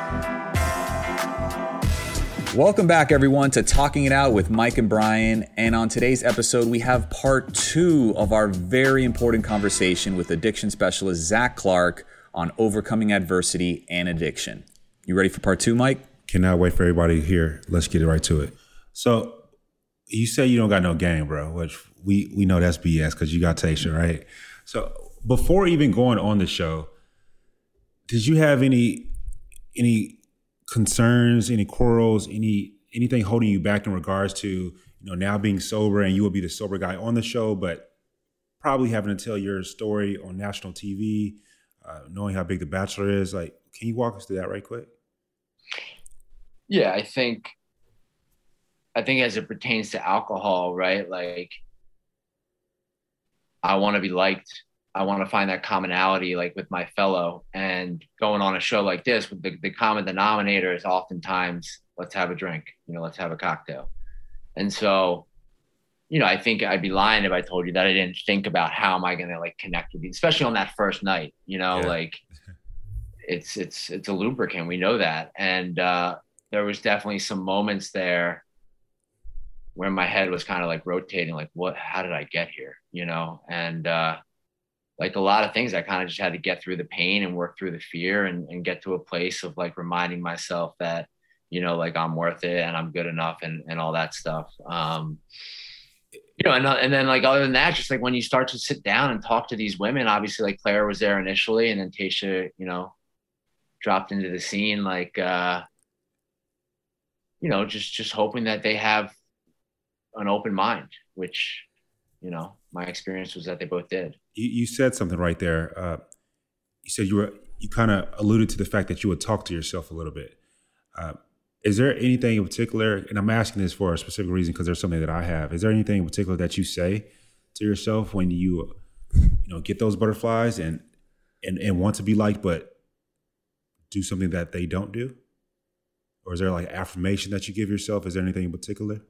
Welcome back, everyone, to Talking It Out with Mike and Brian. And on today's episode, we have part 2 of our very important conversation with addiction specialist Zach Clark on overcoming adversity and addiction. You ready for part 2, Mike? Cannot wait for everybody here. Let's get right to it. So you say you don't got no game, bro, which we know that's BS because you got Tasha, right? So before even going on the show, did you have any concerns, any quarrels, anything holding you back in regards to, now being sober, and you will be the sober guy on the show, but probably having to tell your story on national TV, knowing how big The Bachelor is? Like, can you walk us through that right quick? Yeah, I think as it pertains to alcohol, right? Like, I want to be liked. I want to find that commonality, like with my fellow, and going on a show like this, the common denominator is oftentimes, let's have a drink, let's have a cocktail. And so, I think I'd be lying if I told you that I didn't think about how am I going to like connect with you, especially on that first night, like it's a lubricant. We know that. And there was definitely some moments there where my head was kind of like rotating, like how did I get here? And like a lot of things, I kind of just had to get through the pain and work through the fear and get to a place of like reminding myself that, like I'm worth it and I'm good enough and all that stuff. And then like, other than that, just like when you start to sit down and talk to these women, obviously like Claire was there initially, and then Tasha, dropped into the scene, like, just hoping that they have an open mind, which, my experience was that they both did. You said something right there. You said you kind of alluded to the fact that you would talk to yourself a little bit. Is there anything in particular, and I'm asking this for a specific reason because there's something that I have, is there anything in particular that you say to yourself when you, get those butterflies and want to be liked, but do something that they don't do? Or is there like affirmation that you give yourself? Is there anything in particular?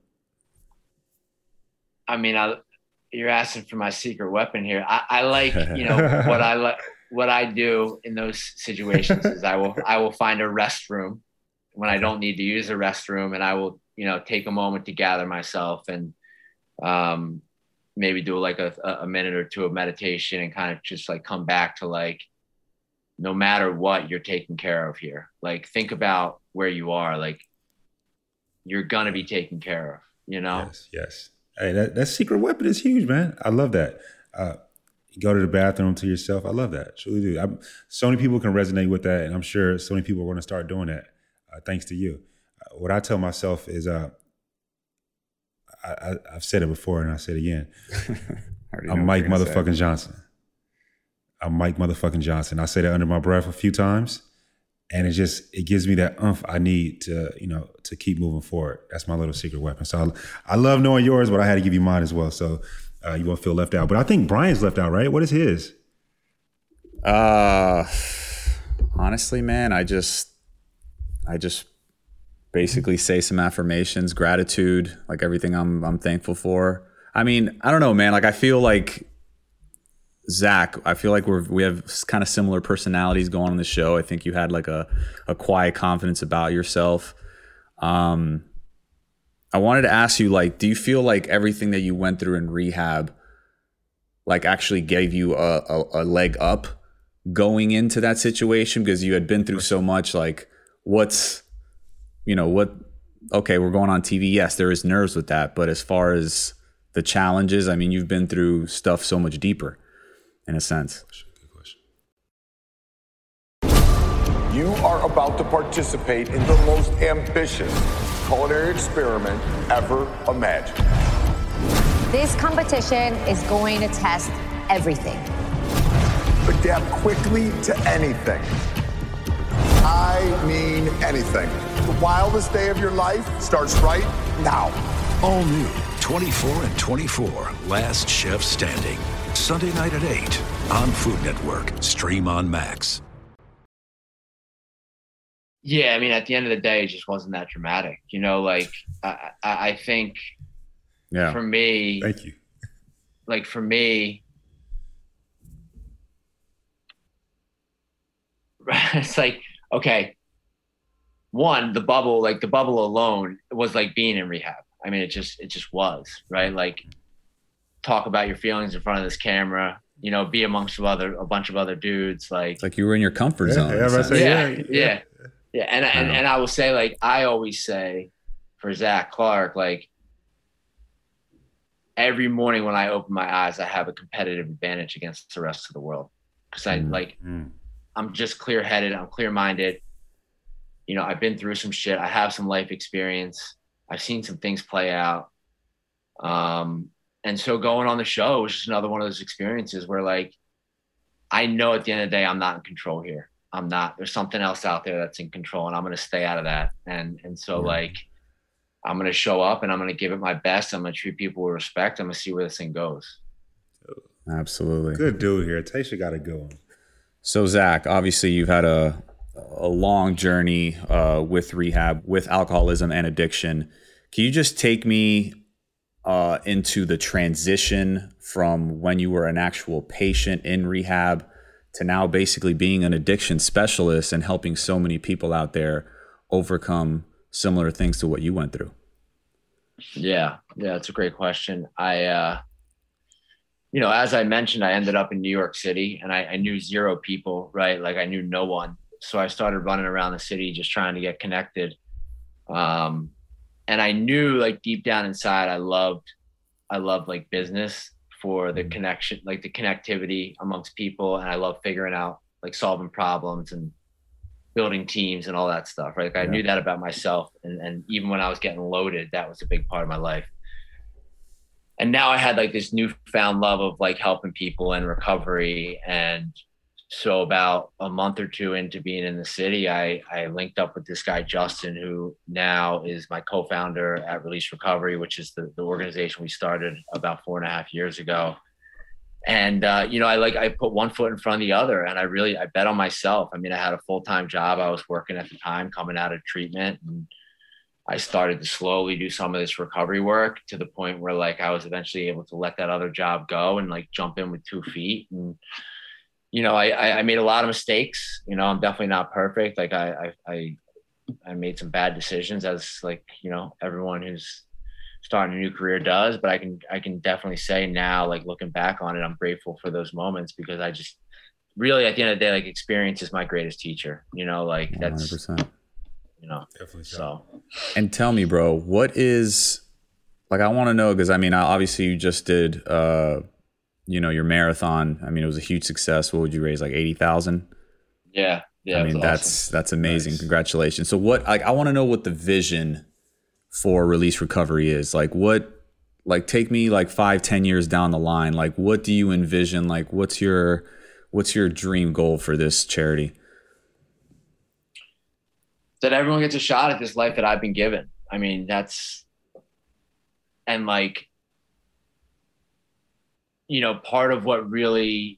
I mean, you're asking for my secret weapon here. I like, what I do in those situations is I will find a restroom when I don't need to use a restroom, and I will, take a moment to gather myself and maybe do like a minute or two of meditation and kind of just like come back to like, no matter what, you're taken care of here. Like, think about where you are. Like, you're going to be taken care of, Yes. Hey, that secret weapon is huge, man. I love that. You go to the bathroom to yourself. I love that. Truly do. So many people can resonate with that, and I'm sure so many people are going to start doing that thanks to you. What I tell myself is, I've said it before and I said it again. I'm Mike motherfucking Johnson. I'm Mike motherfucking Johnson. I say that under my breath a few times, and it gives me that oomph I need to, to keep moving forward. That's my little secret weapon. So I love knowing yours, but I had to give you mine as well. So you won't feel left out. But I think Brian's left out, right? What is his? Honestly, man, I just basically say some affirmations, gratitude, like everything I'm thankful for. I mean, I don't know, man. Like, I feel like Zach, we have kind of similar personalities going on the show. I think you had like a quiet confidence about yourself. I wanted to ask you, like, do you feel like everything that you went through in rehab, like, actually gave you a leg up going into that situation? Because you had been through so much. Like, okay, we're going on TV. Yes, there is nerves with that. But as far as the challenges, I mean, you've been through stuff so much deeper, in a sense. Good question. You are about to participate in the most ambitious culinary experiment ever imagined. This competition is going to test everything. Adapt quickly to anything. I mean anything. The wildest day of your life starts right now. All new 24 and 24, Last Chef Standing. Sunday night at 8 on Food Network. Stream on Max. Yeah, I mean, at the end of the day, it just wasn't that dramatic. Like, I think for me... Thank you. Like, for me... It's like, okay, one, the bubble alone was like being in rehab. I mean, it just was, right? Like, talk about your feelings in front of this camera, you know, be amongst a bunch of other dudes. Like, it's like you were in your comfort zone. Yeah. And I will say, like, I always say for Zach Clark, like, every morning when I open my eyes, I have a competitive advantage against the rest of the world. Cause I'm just clear-headed. I'm clear-minded. You know, I've been through some shit. I have some life experience. I've seen some things play out. And so going on the show was just another one of those experiences where, like, I know at the end of the day, I'm not in control here. I'm not. There's something else out there that's in control, and I'm going to stay out of that. And so, like, I'm going to show up and I'm going to give it my best. I'm going to treat people with respect. I'm going to see where this thing goes. Absolutely. Good dude here. Taysha got to go. So, Zach, obviously you've had a long journey with rehab, with alcoholism and addiction. Can you just take me into the transition from when you were an actual patient in rehab to now basically being an addiction specialist and helping so many people out there overcome similar things to what you went through? Yeah, it's a great question. I you know, as I mentioned, I ended up in New York City, and I knew zero people, right? Like, I knew no one. So I started running around the city just trying to get connected. And I knew, like, deep down inside, I loved like business for the connection, like the connectivity amongst people. And I love figuring out, like, solving problems and building teams and all that stuff, right? Like, I knew that about myself. And even when I was getting loaded, that was a big part of my life. And now I had, like, this newfound love of, like, helping people in recovery. And so about a month or two into being in the city, I linked up with this guy, Justin, who now is my co-founder at Release Recovery, which is the organization we started about 4.5 years ago. And, you know, I put one foot in front of the other, and I bet on myself. I mean, I had a full-time job. I was working at the time coming out of treatment, and I started to slowly do some of this recovery work to the point where, like, I was eventually able to let that other job go and, like, jump in with 2 feet. And, you know, I made a lot of mistakes. You know, I'm definitely not perfect. Like, I made some bad decisions, as, like, you know, everyone who's starting a new career does. But I can definitely say now, like, looking back on it, I'm grateful for those moments, because I just really, at the end of the day, like, experience is my greatest teacher. You know, like, that's 100%. You know, definitely so. And tell me, bro, what is, like, I want to know, because I mean, obviously you just did, you know, your marathon. I mean, it was a huge success. What would you raise, like 80,000? Yeah. I mean, that's amazing. Nice. Congratulations. So what, like, I want to know what the vision for Release Recovery is. Like, what, like, take me like 5-10 years down the line. Like, what do you envision? Like, what's your dream goal for this charity? That everyone gets a shot at this life that I've been given. I mean, and, like, you know, part of what really,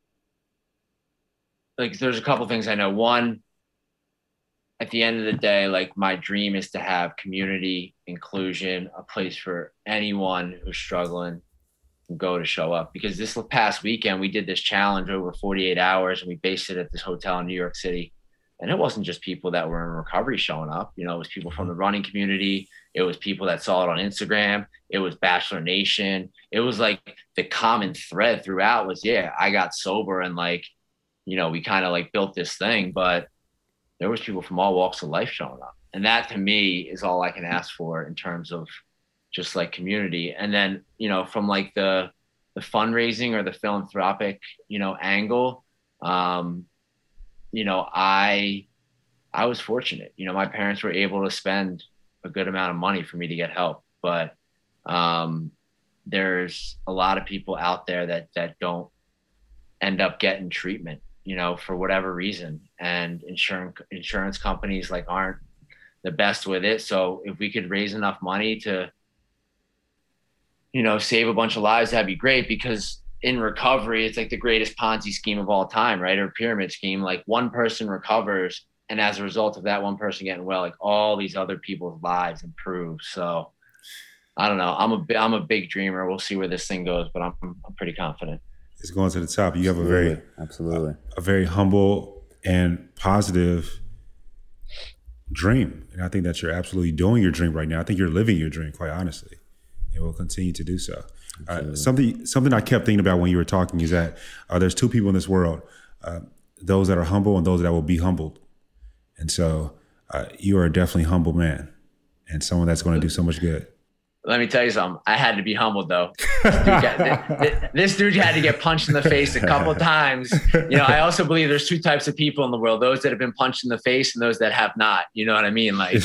like, there's a couple things I know. One, at the end of the day, like, my dream is to have community inclusion, a place for anyone who's struggling to go to show up. Because this past weekend, we did this challenge over 48 hours, and we based it at this hotel in New York City. And it wasn't just people that were in recovery showing up. You know, it was people from the running community. It was people that saw it on Instagram. It was Bachelor Nation. It was, like, the common thread throughout was, yeah, I got sober, and, like, you know, we kind of, like, built this thing, but there was people from all walks of life showing up. And that, to me, is all I can ask for in terms of just, like, community. And then, you know, from, like, the fundraising or the philanthropic, you know, angle, you know, I was fortunate. You know, my parents were able to spend a good amount of money for me to get help. But there's a lot of people out there that don't end up getting treatment, you know, for whatever reason. And insurance companies, like, aren't the best with it. So if we could raise enough money to, you know, save a bunch of lives, that'd be great. Because in recovery, it's like the greatest Ponzi scheme of all time, right? Or pyramid scheme. Like, one person recovers, and as a result of that one person getting well, like, all these other people's lives improve. So I don't know. I'm a big dreamer. We'll see where this thing goes, but I'm pretty confident. It's going to the top. You have a very humble and positive dream. And I think that you're absolutely doing your dream right now. I think you're living your dream, quite honestly, and will continue to do so. Something I kept thinking about when you were talking is that there's two people in this world, those that are humble and those that will be humbled. And so you are a definitely humble man and someone that's going to do so much good. Let me tell you something. I had to be humbled, though. This dude had to get punched in the face a couple times. I also believe there's two types of people in the world: those that have been punched in the face and those that have not. You know what I mean? Like,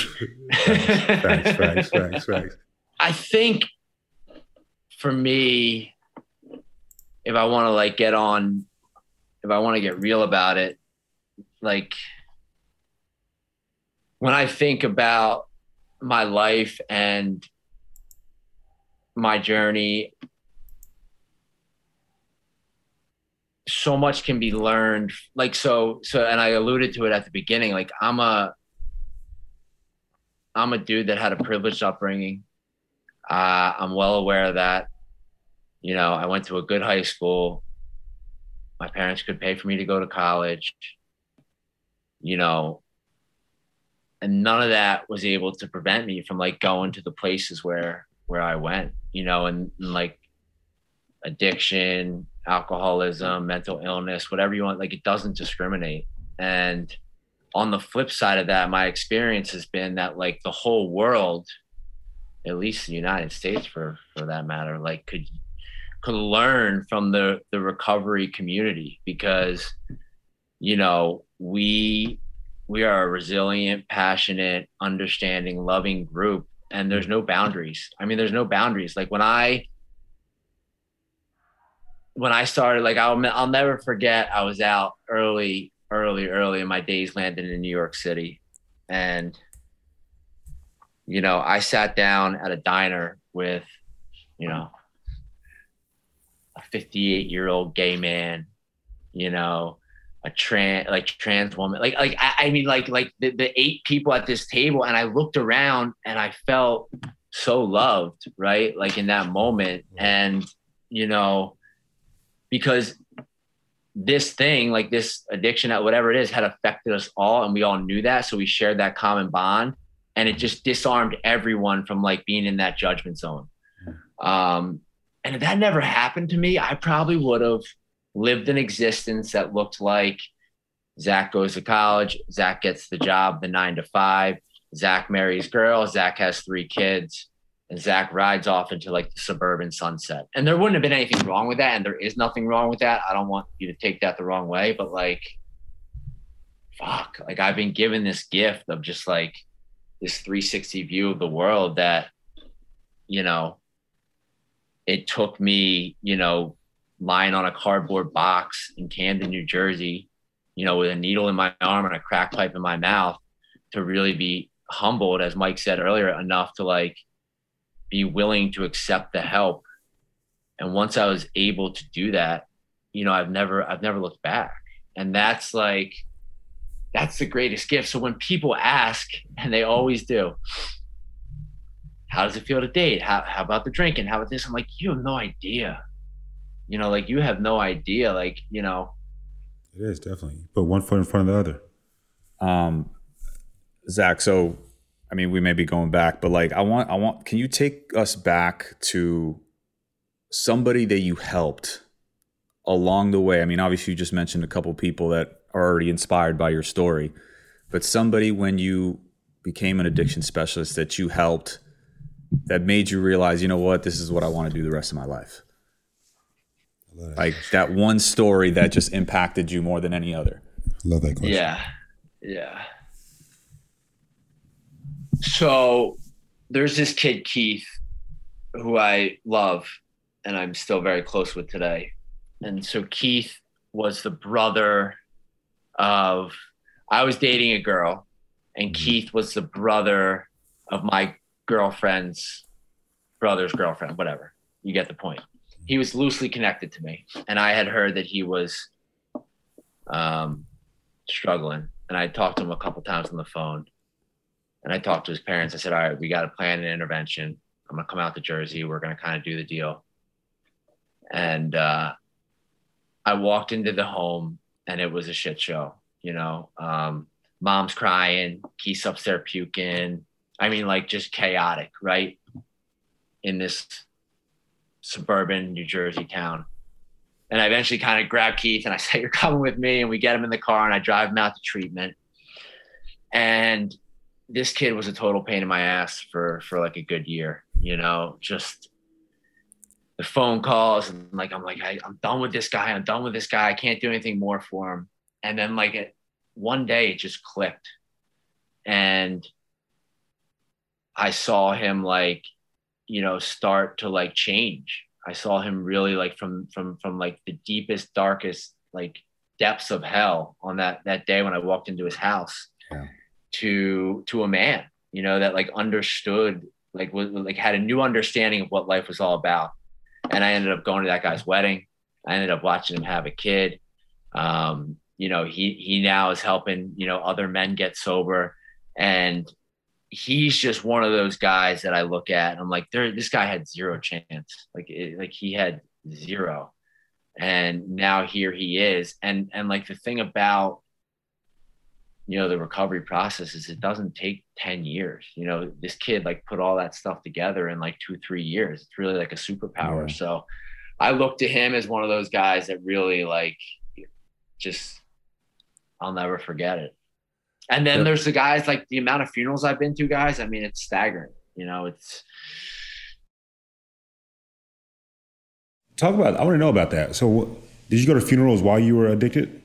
facts. I think for me, if I want to get real about it, like when I think about my life and my journey, so much can be learned. Like, so, and I alluded to it at the beginning, like I'm a dude that had a privileged upbringing. I'm well aware of that. I went to a good high school. My parents could pay for me to go to college, and none of that was able to prevent me from like going to the places where I went, and like addiction, alcoholism, mental illness, whatever you want, like it doesn't discriminate. And on the flip side of that, my experience has been that like the whole world, at least the United States for that matter, like could learn from the recovery community, because, we are a resilient, passionate, understanding, loving group. And there's no boundaries. I mean, there's no boundaries. Like when I started, like I'll never forget, I was out early in my days landing in New York City. And, I sat down at a diner with, a 58-year-old gay man, a trans woman, I mean, the 8 people at this table, and I looked around and I felt so loved, right? Like in that moment. And, because this thing, like this addiction at whatever it is, had affected us all. And we all knew that. So we shared that common bond, and it just disarmed everyone from like being in that judgment zone. And if that never happened to me, I probably would have lived an existence that looked like Zach goes to college, Zach gets the job, the 9 to 5, Zach marries girls, Zach has 3 kids, and Zach rides off into like the suburban sunset. And there wouldn't have been anything wrong with that. And there is nothing wrong with that. I don't want you to take that the wrong way, but like, fuck, like I've been given this gift of just like this 360 view of the world that, it took me, lying on a cardboard box in Camden, New Jersey, with a needle in my arm and a crack pipe in my mouth, to really be humbled, as Mike said earlier, enough to like be willing to accept the help. And once I was able to do that, I've never looked back. And that's the greatest gift. So when people ask, and they always do, how does it feel to date? How about the drinking? How about this? I'm like, you have no idea. Like you have no idea. Like, It is definitely. Put one foot in front of the other. Zach, so, I mean, we may be going back, but like, can you take us back to somebody that you helped along the way? I mean, obviously you just mentioned a couple people that are already inspired by your story, but somebody when you became an addiction specialist that you helped that made you realize, this is what I want to do the rest of my life. Like that one story that just impacted you more than any other. Love that question. Yeah. So there's this kid, Keith, who I love and I'm still very close with today. And so Keith was the brother of, I was dating a girl, and Keith was the brother of my girlfriend's brother's girlfriend, whatever. You get the point. He was loosely connected to me, and I had heard that he was struggling. And I talked to him a couple times on the phone, and I talked to his parents. I said, all right, we got to plan an intervention. I'm going to come out to Jersey. We're going to kind of do the deal. And I walked into the home, and it was a shit show. mom's crying, Keith's upstairs puking. I mean, like just chaotic, right? In this suburban New Jersey town. And I eventually kind of grab Keith and I say, you're coming with me. And we get him in the car and I drive him out to treatment. And this kid was a total pain in my ass for like a good year, you know, just the phone calls and like, I'm done with this guy. I'm done with this guy. I can't do anything more for him. And then like one day it just clicked. And I saw him like, you know, start to like change. I saw him really like from like the deepest, darkest like depths of hell on that day when I walked into his house. Yeah. to a man, you know, that like understood, like was like had a new understanding of what life was all about. And I ended up going to that guy's wedding. I ended up watching him have a kid. You know, he now is helping, you know, other men get sober. And he's just one of those guys that I look at and I'm like, this guy had zero chance. Like he had zero. And now here he is. And like the thing about, you know, the recovery process is it doesn't take 10 years. You know, this kid like put all that stuff together in like 2-3 years. It's really like a superpower. Yeah. So I look to him as one of those guys that really like just, I'll never forget it. And then there's the guys, like the amount of funerals I've been to, guys. I mean, it's staggering, you know, it's. I want to know about that. So did you go to funerals while you were addicted?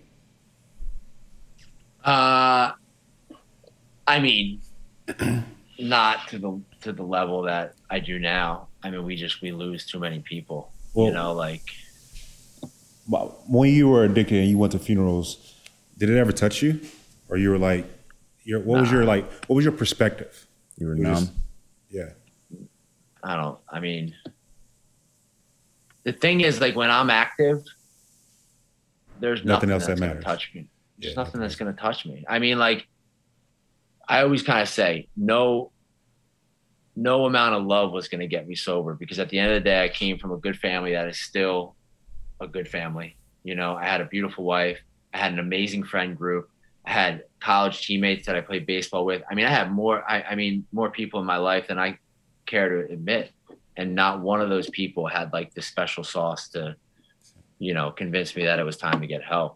I mean, not to the level that I do now. I mean, we lose too many people, well, you know, like. When you were addicted and you went to funerals, did it ever touch you? Or you were like, what was your perspective? You were numb? Yeah. I mean, the thing is, like, when I'm active, there's nothing else that's going to touch me. There's nothing that's going to touch me. I mean, like, I always kind of say, no amount of love was going to get me sober, because at the end of the day, I came from a good family that is still a good family. You know, I had a beautiful wife. I had an amazing friend group. I had college teammates that I played baseball with. I mean, I had more people in my life than I care to admit. And not one of those people had like the special sauce to, you know, convince me that it was time to get help.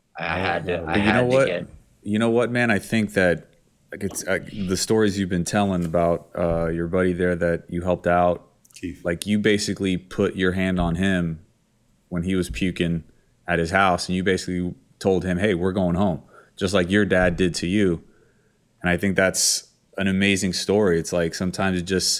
You know what, man? I think that like it's the stories you've been telling about your buddy there that you helped out, Keith. Like you basically put your hand on him when he was puking at his house, and you basically told him, hey, we're going home, just like your dad did to you. And I think that's an amazing story. It's like sometimes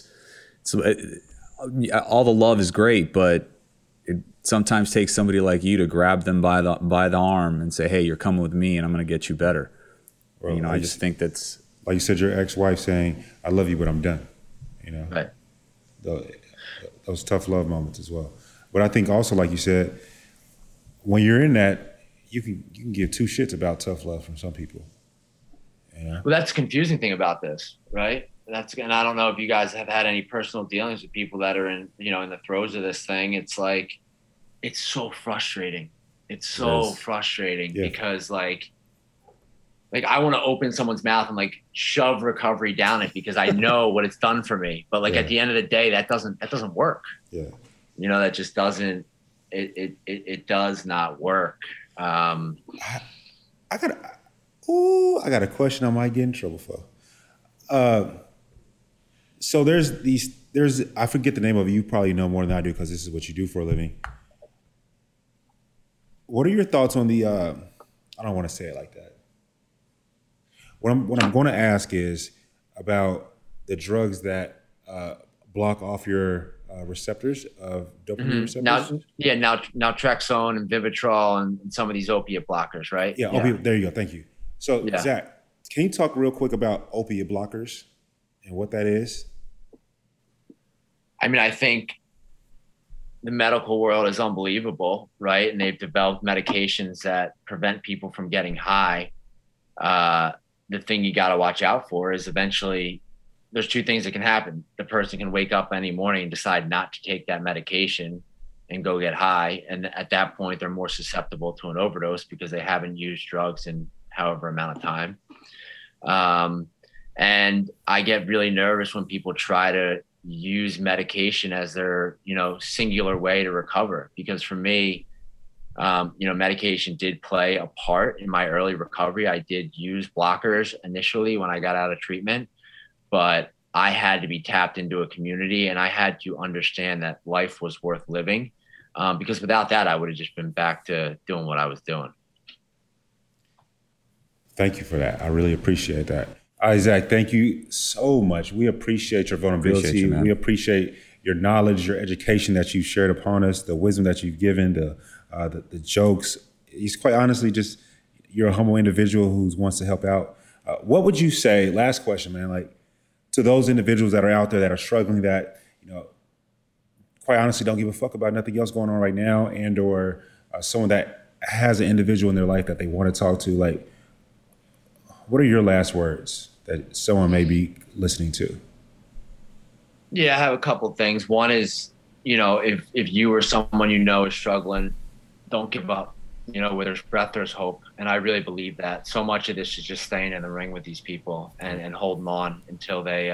all the love is great, but it sometimes takes somebody like you to grab them by the arm and say, hey, you're coming with me and I'm going to get you better. Well, you know, I just think that's like you said, your ex-wife saying, I love you, but I'm done. You know, right. Those tough love moments as well. But I think also, like you said, when you're in that, you can give two shits about tough love from some people. You know? Well, that's the confusing thing about this, right? And I don't know if you guys have had any personal dealings with people that are in the throes of this thing. It's like, it's so frustrating. It's so frustrating because like I want to open someone's mouth and like shove recovery down it because I know what it's done for me. But like at the end of the day, that doesn't work. Yeah. You know, that just doesn't, it does not work. I got a question I might get in trouble for. So there's I forget the name of it. You probably know more than I do because this is what you do for a living. What are your thoughts on the, I don't want to say it like that. What I'm going to ask is about the drugs that block off your receptors of dopamine receptors. Naltrexone and Vivitrol and some of these opiate blockers, right? Yeah. Opiate, there you go. Thank you. So Zach, can you talk real quick about opiate blockers and what that is? I mean, I think the medical world is unbelievable, right? And they've developed medications that prevent people from getting high. The thing you got to watch out for is eventually there's two things that can happen. The person can wake up any morning and decide not to take that medication and go get high. And at that point, they're more susceptible to an overdose because they haven't used drugs in however amount of time. And I get really nervous when people try to use medication as their, singular way to recover. Because for me, medication did play a part in my early recovery. I did use blockers initially when I got out of treatment, but I had to be tapped into a community, and I had to understand that life was worth living. Because without that, I would have just been back to doing what I was doing. Thank you for that. I really appreciate that. Zach, thank you so much. We appreciate your vulnerability. We appreciate your knowledge, your education that you've shared upon us, the wisdom that you've given, the jokes. He's quite honestly just, you're a humble individual who wants to help out. What would you say, last question, man, like to those individuals that are out there that are struggling, that, quite honestly don't give a fuck about nothing else going on right now, and or someone that has an individual in their life that they want to talk to, like, what are your last words that someone may be listening to? Yeah, I have a couple of things. One is, if you or someone is struggling, don't give up. Where there's breath, there's hope. And I really believe that. So much of this is just staying in the ring with these people and holding on until they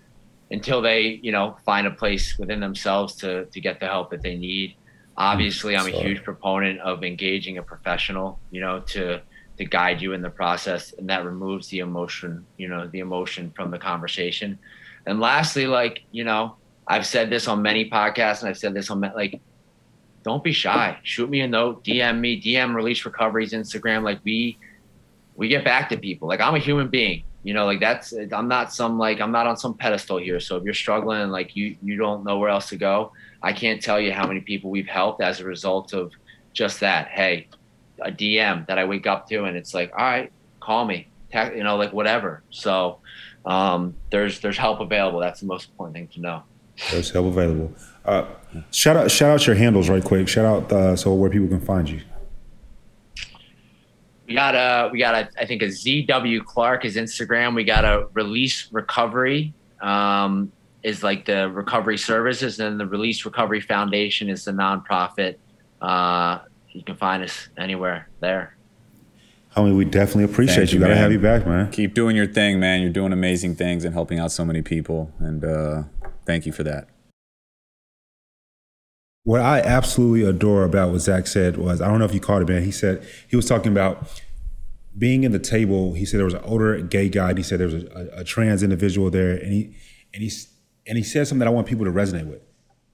find a place within themselves to get the help that they need. Obviously, I'm a huge proponent of engaging a professional, to guide you in the process, and that removes the emotion from the conversation. And lastly, I've said this on many podcasts, and I've said this on don't be shy. Shoot me a note, DM me, DM Release Recovery's Instagram. We get back to people. I'm a human being, I'm not on some pedestal here. So if you're struggling and you don't know where else to go, I can't tell you how many people we've helped as a result of just that. Hey, a DM that I wake up to, and it's all right, call me, whatever. So there's help available. That's the most important thing to know. There's help available. Shout out your handles right quick. Shout out so where people can find you. We got I think a ZW Clark is Instagram. We got a Release Recovery is the recovery services, and the Release Recovery Foundation is the nonprofit. You can find us anywhere there. Homie, we definitely appreciate you. Gotta have you back, man. Keep doing your thing, man. You're doing amazing things and helping out so many people. And thank you for that. What I absolutely adore about what Zach said was, I don't know if you caught it, man. He said, he was talking about being in the table. He said there was an older gay guy, and he said there was a trans individual there. And he said something that I want people to resonate with.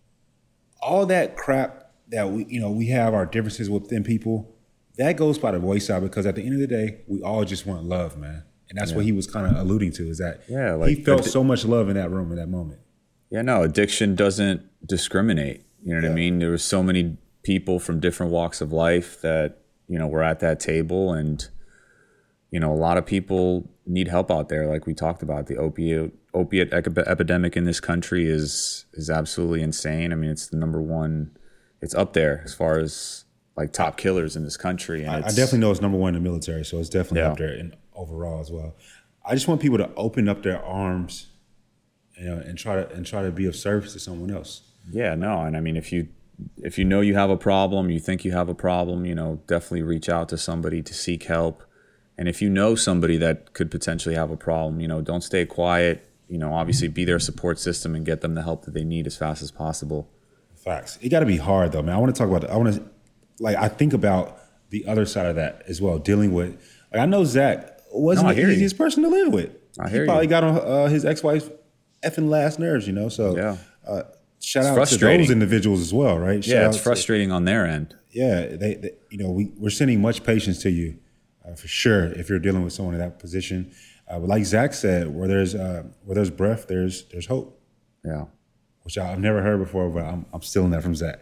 All that crap that we have our differences within people, that goes by the wayside, because at the end of the day, we all just want love, man. And that's what he was kind of alluding to, is that he felt so much love in that room in that moment. Yeah, no, addiction doesn't discriminate. You know what I mean? There were so many people from different walks of life that, were at that table, and, a lot of people need help out there. Like we talked about, the opiate epidemic in this country is absolutely insane. I mean, it's the number one. It's up there as far as top killers in this country. And I definitely know it's number one in the military, so it's definitely up there in overall as well. I just want people to open up their arms, and try to be of service to someone else. Yeah, no, and I mean, if you know you have a problem, you think you have a problem, definitely reach out to somebody to seek help. And if you know somebody that could potentially have a problem, don't stay quiet. Obviously be their support system and get them the help that they need as fast as possible. Facts. It got to be hard though, man. I want to talk about I think about the other side of that as well, dealing with, I know Zach wasn't the easiest person to live with. He probably got on his ex-wife's effing last nerves, So shout out to those individuals as well, right? It's frustrating on their end. Yeah, they we're sending much patience to you, for sure, if you're dealing with someone in that position. But like Zach said, where there's breath, there's hope. Yeah. Which I've never heard before, but I'm stealing that from Zach.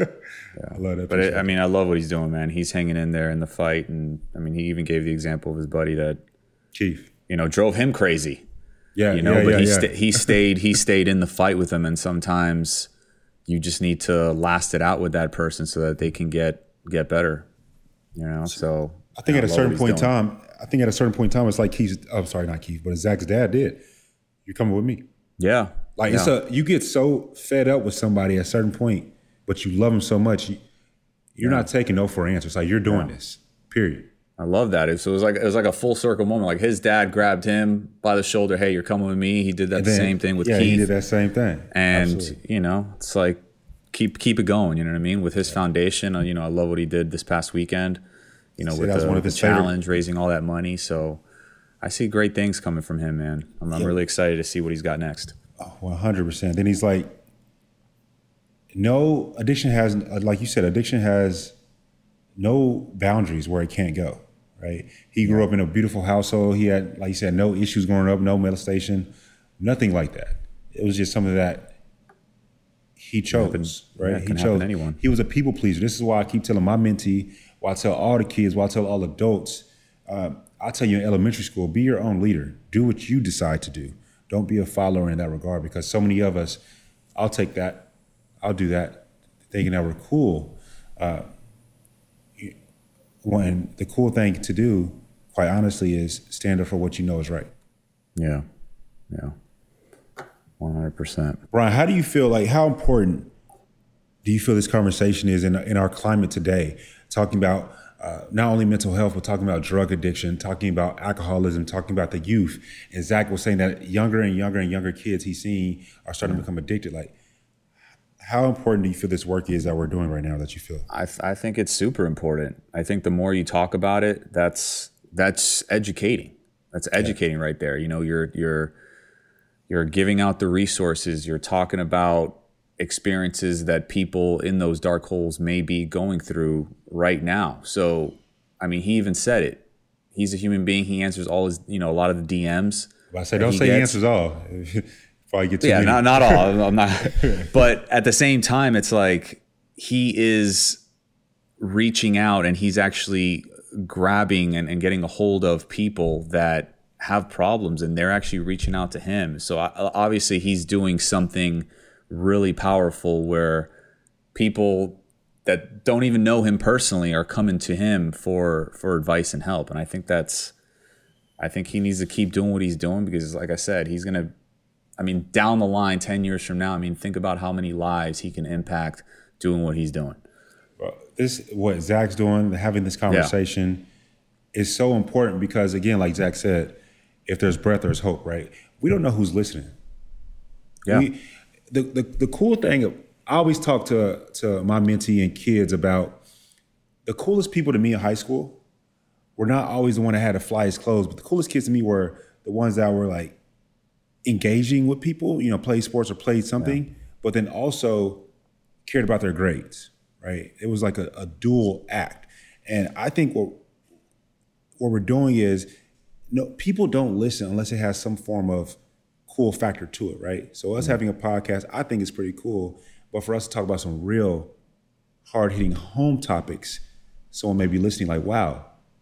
I love that. But I love what he's doing, man. He's hanging in there in the fight, and he even gave the example of his buddy that Chief, drove him crazy. Yeah, he stayed in the fight with him, and sometimes you just need to last it out with that person so that they can get better. So I think at a certain point in time, it's like Keith. I'm sorry, not Keith, but Zach's dad did. You're coming with me. Yeah. You get so fed up with somebody at a certain point, but you love them so much, you're not taking no for answers. You're doing this, period. I love that. It was like a full circle moment. Like his dad grabbed him by the shoulder. Hey, you're coming with me. He did that same thing with Keith. He did that same thing. And Absolutely. It's like keep it going. You know what I mean? With his foundation. I love what he did this past weekend. With the challenge, raising all that money. So I see great things coming from him, man. I'm really excited to see what he's got next. 100%. Then he's like, no, addiction has, like you said, addiction has no boundaries where it can't go, right? He grew up in a beautiful household. He had, like you said, no issues growing up, no molestation, nothing like that. It was just something that he chose, right? He chose. Anyone. He was a people pleaser. This is why I keep telling my mentee, why I tell all the kids, why I tell all adults, I tell you in elementary school, be your own leader. Do what you decide to do. Don't be a follower in that regard, because so many of us, I'll take that, I'll do that, thinking that we're cool. When the cool thing to do, quite honestly, is stand up for what you know is right. Yeah. 100%. Brian, how do you feel, like how important do you feel this conversation is in our climate today? Talking about not only mental health, but talking about drug addiction, talking about alcoholism, talking about the youth. And Zach was saying that younger and younger kids he's seeing are starting to become addicted. Like, how important do you feel this work is that we're doing right now that you feel? I think it's super important. I think the more you talk about it, that's educating. That's educating right there. You're giving out the resources. You're talking about experiences that people in those dark holes may be going through right now. So, he even said it. He's a human being. He answers all his, a lot of the DMs. Well, I say, don't say he answers all. Probably get too many. not all. I'm not. But at the same time, it's like he is reaching out and he's actually grabbing and getting a hold of people that have problems, and they're actually reaching out to him. So obviously he's doing something really powerful where people that don't even know him personally are coming to him for advice and help. And I think he needs to keep doing what he's doing, because like I said, he's going to, down the line, 10 years from now, think about how many lives he can impact doing what he's doing. What Zach's doing, having this conversation is so important, because again, like Zach said, if there's breath, there's hope, right? We don't know who's listening. Yeah. The cool thing, I always talk to my mentee and kids about the coolest people to me in high school were not always the one that had the flyest clothes, but the coolest kids to me were the ones that were like engaging with people, played sports or played something, but then also cared about their grades, right? It was like a dual act. And I think what we're doing is, people don't listen unless it has some form of cool factor to it, right? So us having a podcast, I think is pretty cool. But for us to talk about some real hard-hitting home topics, someone may be listening like, wow,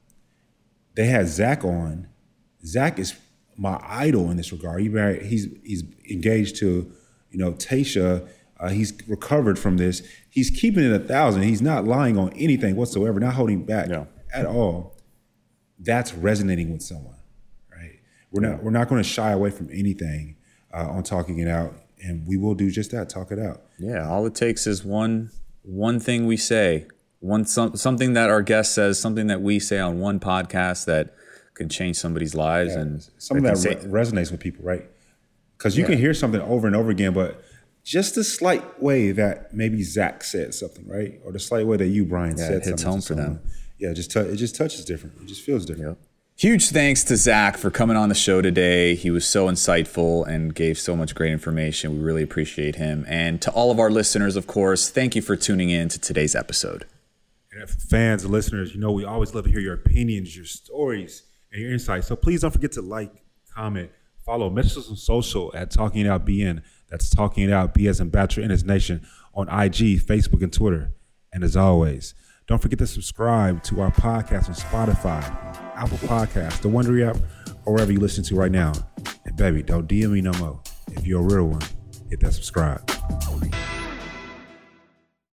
they had Zach on. Zach is my idol in this regard. He's engaged to, Tasha. He's recovered from this. He's keeping it 1,000. He's not lying on anything whatsoever, not holding back at all. That's resonating with someone, right? We're not going to shy away from anything on talking it out, and we will do just that, talk it out. Yeah, all it takes is one thing we say, something that our guest says, something that we say on one podcast that can change somebody's lives, and something that resonates with people, right? Because you can hear something over and over again, but just the slight way that maybe Zach said something, right, or the slight way that you, Brian, said something, it hits home for them. Yeah, it just touches different. It just feels different. Yep. Huge thanks to Zach for coming on the show today. He was so insightful and gave so much great information. We really appreciate him. And to all of our listeners, of course, thank you for tuning in to today's episode. And fans and listeners, we always love to hear your opinions, your stories, and your insights. So please don't forget to like, comment, follow, message us on social at Talking It Out BN. That's Talking It Out, B as in Bachelor in His Nation, on IG, Facebook, and Twitter. And as always, don't forget to subscribe to our podcast on Spotify, Apple Podcasts, the Wondery app, or wherever you listen to right now. And baby, don't DM me no more. If you're a real one, hit that subscribe.